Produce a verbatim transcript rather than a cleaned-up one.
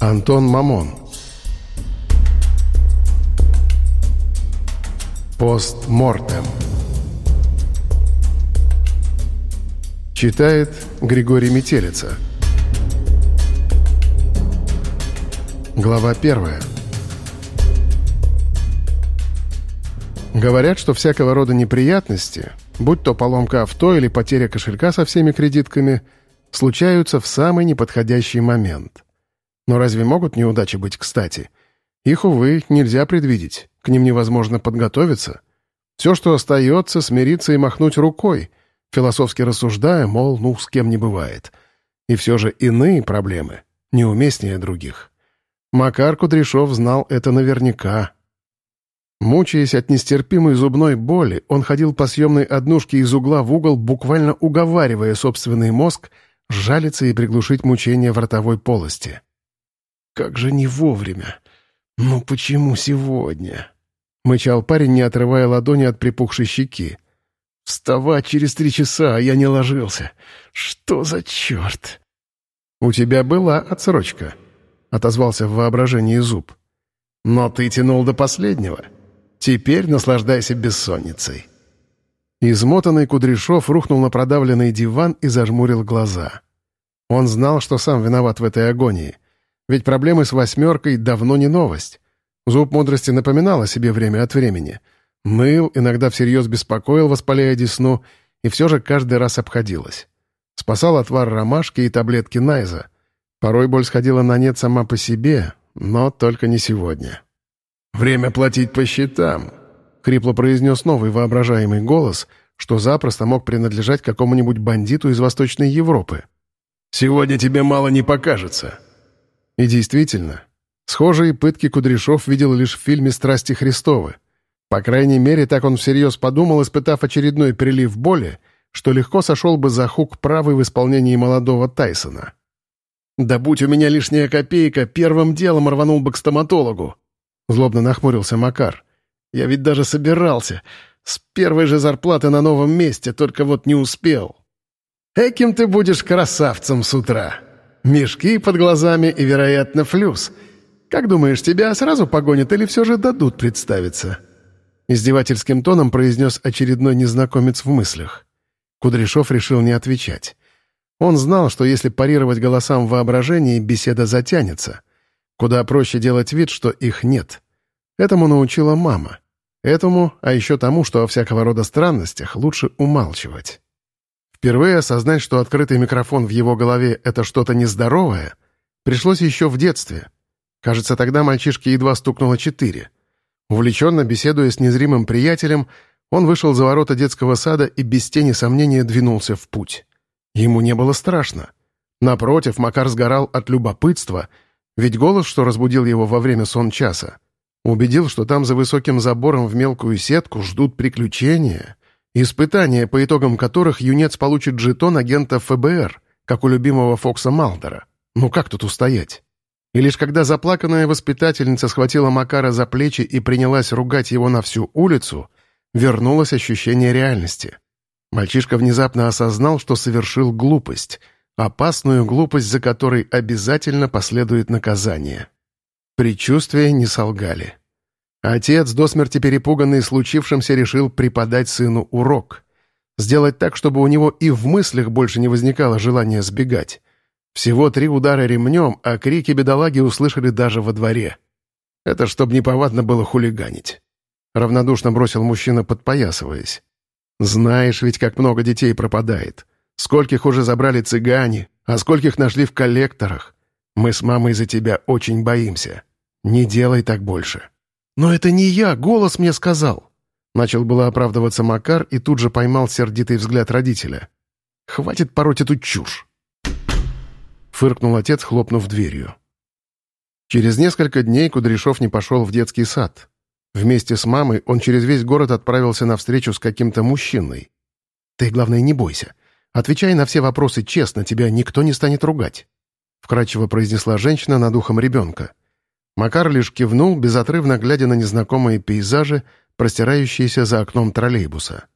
Антон Мамон. Постмортем. Читает Григорий Метелица. Глава первая. Говорят, что всякого рода неприятности, будь то поломка авто или потеря кошелька со всеми кредитками, случаются в самый неподходящий момент. Но разве могут неудачи быть кстати? Их, увы, нельзя предвидеть, к ним невозможно подготовиться. Все, что остается, смириться и махнуть рукой, философски рассуждая, мол, ну, с кем не бывает. И все же иные проблемы неуместнее других. Макар Кудряшов знал это наверняка. Мучаясь от нестерпимой зубной боли, он ходил по съемной однушке из угла в угол, буквально уговаривая собственный мозг сжалиться и приглушить мучения в ротовой полости. «Как же не вовремя! Ну почему сегодня?» — мычал парень, не отрывая ладони от припухшей щеки. «Вставать через три часа, а я не ложился. Что за черт?» «У тебя была отсрочка», — отозвался в воображении Зуб. «Но ты тянул до последнего. Теперь наслаждайся бессонницей». Измотанный Кудряшов рухнул на продавленный диван и зажмурил глаза. Он знал, что сам виноват в этой агонии. Ведь проблемы с «восьмеркой» давно не новость. Зуб мудрости напоминал о себе время от времени. Ныл, иногда всерьез беспокоил, воспаляя десну, и все же каждый раз обходилось. Спасал отвар ромашки и таблетки Найза. Порой боль сходила на нет сама по себе, но только не сегодня. «Время платить по счетам», — хрипло произнес новый воображаемый голос, что запросто мог принадлежать какому-нибудь бандиту из Восточной Европы. «Сегодня тебе мало не покажется». И действительно, схожие пытки Кудряшов видел лишь в фильме «Страсти Христовы». По крайней мере, так он всерьез подумал, испытав очередной прилив боли, что легко сошел бы за хук правый в исполнении молодого Тайсона. «Да будь у меня лишняя копейка, первым делом рванул бы к стоматологу», — злобно нахмурился Макар. «Я ведь даже собирался. С первой же зарплаты на новом месте, только вот не успел». «Эким ты будешь красавцем с утра. Мешки под глазами и, вероятно, флюс. Как думаешь, тебя сразу погонят или все же дадут представиться?» Издевательским тоном произнес очередной незнакомец в мыслях. Кудряшов решил не отвечать. Он знал, что если парировать голосам в воображении, беседа затянется. Куда проще делать вид, что их нет. Этому научила мама. Этому, а еще тому, что о всякого рода странностях лучше умалчивать. Впервые осознать, что открытый микрофон в его голове — это что-то нездоровое, пришлось еще в детстве. Кажется, тогда мальчишке едва стукнуло четыре. Увлеченно беседуя с незримым приятелем, он вышел за ворота детского сада и без тени сомнения двинулся в путь. Ему не было страшно. Напротив, Макар сгорал от любопытства, ведь голос, что разбудил его во время сон-часа, убедил, что там за высоким забором в мелкую сетку ждут приключения, испытания, по итогам которых юнец получит жетон агента эф бэ эр, как у любимого Фокса Малдера. Ну как тут устоять? И лишь когда заплаканная воспитательница схватила Макара за плечи и принялась ругать его на всю улицу, вернулось ощущение реальности. Мальчишка внезапно осознал, что совершил глупость, опасную глупость, за которой обязательно последует наказание. Предчувствия не солгали. Отец, до смерти перепуганный случившимся, решил преподать сыну урок. Сделать так, чтобы у него и в мыслях больше не возникало желания сбегать. Всего три удара ремнем, а крики бедолаги услышали даже во дворе. Это чтоб неповадно было хулиганить. Равнодушно бросил мужчина, подпоясываясь. «Знаешь ведь, как много детей пропадает. Скольких уже забрали цыгане, а скольких нашли в коллекторах. Мы с мамой за тебя очень боимся. Не делай так больше». «Но это не я, голос мне сказал». Начал было оправдываться Макар и тут же поймал сердитый взгляд родителя. «Хватит пороть эту чушь!» Фыркнул отец, хлопнув дверью. Через несколько дней Кудряшов не пошел в детский сад. Вместе с мамой он через весь город отправился на встречу с каким-то мужчиной. «Ты, главное, не бойся. Отвечай на все вопросы честно, тебя никто не станет ругать», — вкрадчиво произнесла женщина над ухом ребенка. Макар лишь кивнул, безотрывно глядя на незнакомые пейзажи, простирающиеся за окном троллейбуса.